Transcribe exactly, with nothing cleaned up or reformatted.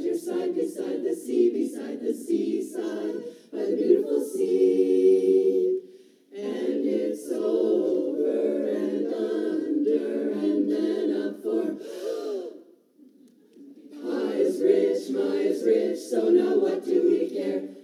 your side, beside the sea, beside the seaside, by the beautiful sea. And it's over and under and then up for Pa is rich, Ma is rich, so now what do we care?